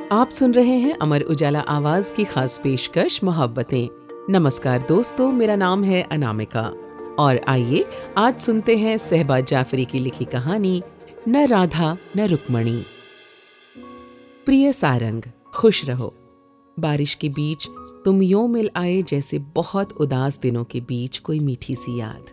आप सुन रहे हैं अमर उजाला आवाज की खास पेशकश मोहब्बतें। नमस्कार दोस्तों, मेरा नाम है अनामिका और आइए आज सुनते हैं सहबा जाफरी की लिखी कहानी न राधा न रुक्मणी। प्रिय सारंग, खुश रहो। बारिश के बीच तुम यूं मिल आए जैसे बहुत उदास दिनों के बीच कोई मीठी सी याद।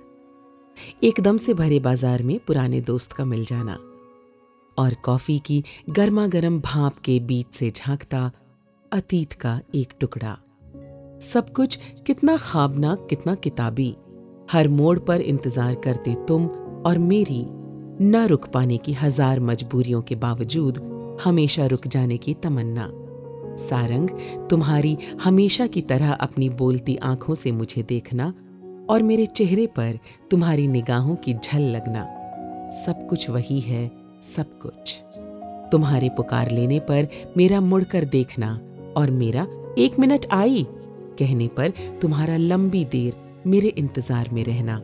एकदम से भरे बाजार में पुराने दोस्त का मिल जाना और कॉफी की गर्मा गर्म भाप के बीच से झांकता अतीत का एक टुकड़ा। सब कुछ कितना ख्वाबनाक, कितना किताबी। हर मोड़ पर इंतजार करते तुम और मेरी न रुक पाने की हजार मजबूरियों के बावजूद हमेशा रुक जाने की तमन्ना। सारंग, तुम्हारी हमेशा की तरह अपनी बोलती आंखों से मुझे देखना और मेरे चेहरे पर तुम्हारी निगाहों की झल लगना, सब कुछ वही है। सब कुछ तुम्हारे पुकार लेने पर मेरा मुड़कर देखना और मेरा 1 मिनट आई कहने पर तुम्हारा लंबी देर मेरे इंतजार में रहना।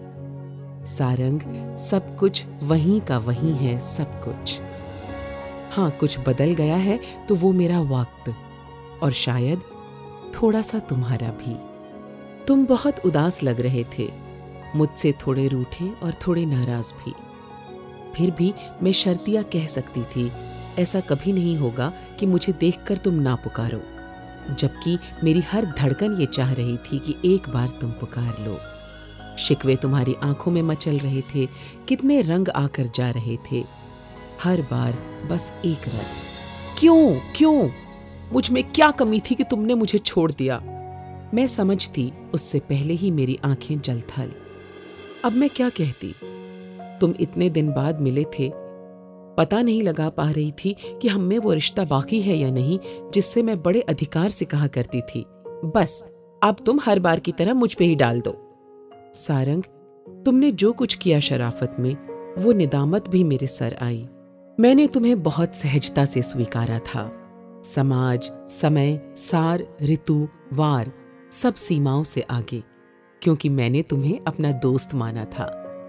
सारंग, सब कुछ वहीं का वहीं है। सब कुछ। हाँ, कुछ बदल गया है तो वो मेरा वक्त और शायद थोड़ा सा तुम्हारा भी। तुम बहुत उदास लग रहे थे, मुझसे थोड़े रूठे और थोड़े नाराज भी। फिर भी मैं शर्तिया कह सकती थी, ऐसा कभी नहीं होगा कि मुझे देखकर तुम ना पुकारो, जबकि मेरी हर धड़कन ये चाह रही थी कि एक बार तुम पुकार लो। शिकवे तुम्हारी आंखों में मचल रहे थे, कितने रंग आकर जा रहे थे। हर बार बस एक रट, क्यों क्यों? मुझ में क्या कमी थी कि तुमने मुझे छोड़ दिया? मैं समझती उससे पहले ही मेरी आंखें जलथल। अब मैं क्या कहती? तुम इतने दिन बाद मिले थे, पता नहीं लगा पा रही थी कि हम में वो रिश्ता बाकी है या नहीं, जिससे मैं बड़े अधिकार से कहा करती थी, बस अब तुम हर बार की तरह मुझ पे ही डाल दो। सारंग, तुमने जो कुछ किया शराफत में, वो निदामत भी मेरे सर आई। मैंने तुम्हें बहुत सहजता से स्वीकारा था। समाज, समय, सार, ऋतु, वार, सब सीमाओं से आगे, क्योंकि मैंने तुम्हें अपना दोस्त माना था।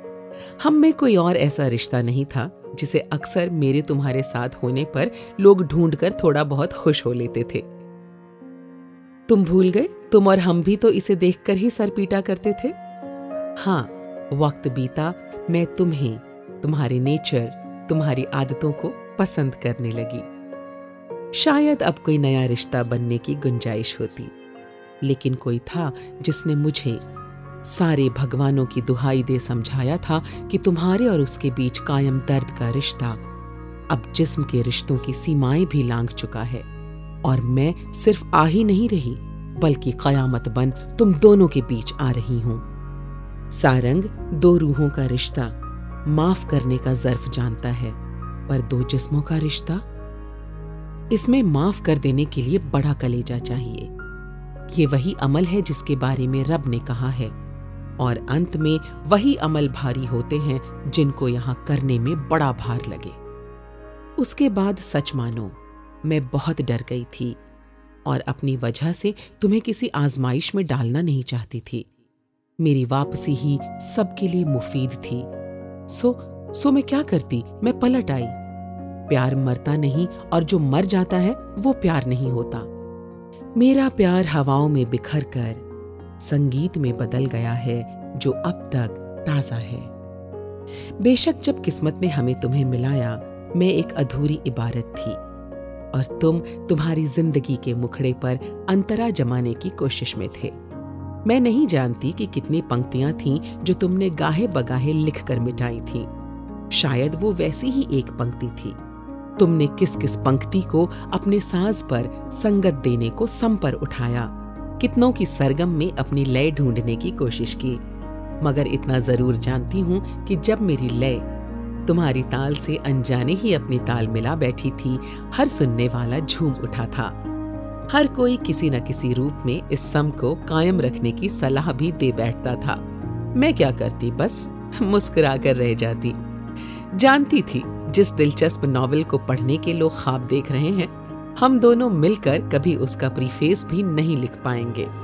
हम में कोई और ऐसा रिश्ता नहीं था जिसे अक्सर मेरे तुम्हारे साथ होने पर लोग ढूंढकर थोड़ा बहुत खुश हो लेते थे। तुम भूल गए? तुम और हम भी तो इसे देखकर ही सर पीटा करते थे। हाँ, वक्त बीता, मैं तुम्हें, तुम्हारे नेचर, तुम्हारी आदतों को पसंद करने लगी। शायद अब कोई नया रिश्ता बनने की गुंजाइश होती, लेकिन कोई था जिसने मुझे सारे भगवानों की दुहाई दे समझाया था कि तुम्हारे और उसके बीच कायम दर्द का रिश्ता अब जिस्म के रिश्तों की सीमाएं भी लांघ चुका है और मैं सिर्फ आ ही नहीं रही, बल्कि कयामत बन तुम दोनों के बीच आ रही हूं। सारंग, 2 रूहों का रिश्ता माफ करने का ज़र्फ जानता है, पर 2 जिस्मों का रिश्ता, इसमें माफ कर देने के लिए बड़ा कलेजा चाहिए। ये वही अमल है जिसके बारे में रब ने कहा है, और अंत में वही अमल भारी होते हैं जिनको यहां करने में बड़ा भार लगे। उसके बाद सच मानो, मैं बहुत डर गई थी और अपनी वजह से तुम्हें किसी आजमाइश में डालना नहीं चाहती थी। मेरी वापसी ही सबके लिए मुफीद थी। सो मैं क्या करती? मैं पलट आई। प्यार मरता नहीं और जो मर जाता है वो प्यार नहीं होता। मेरा प्यार हवाओं में बिखर कर संगीत में बदल गया है जो अब तक ताजा है। बेशक जब किस्मत ने हमें तुम्हें मिलाया, मैं एक अधूरी इबारत थी और तुम तुम्हारी जिंदगी के मुखड़े पर अंतरा जमाने की कोशिश में थे। मैं नहीं जानती कि कितनी पंक्तियां थीं जो तुमने गाहे बगाहे लिख कर मिटाई थीं। शायद वो वैसी ही एक पंक्ति थी। तुमने किस किस पंक्ति को अपने साज पर संगत देने को सम पर उठाया, कितनों की सरगम में अपनी लय ढूंढने की कोशिश की, मगर इतना जरूर जानती हूं कि जब मेरी लय तुम्हारी ताल से अनजाने ही अपनी ताल मिला बैठी थी, हर सुनने वाला झूम उठा था। हर कोई किसी न किसी रूप में इस सम को कायम रखने की सलाह भी दे बैठता था। मैं क्या करती? बस मुस्कुरा कर रह जाती। जानती थी जिस दिलचस्प नॉवेल को पढ़ने के लोग ख्वाब देख रहे हैं, हम दोनों मिलकर कभी उसका प्रीफेस भी नहीं लिख पाएंगे।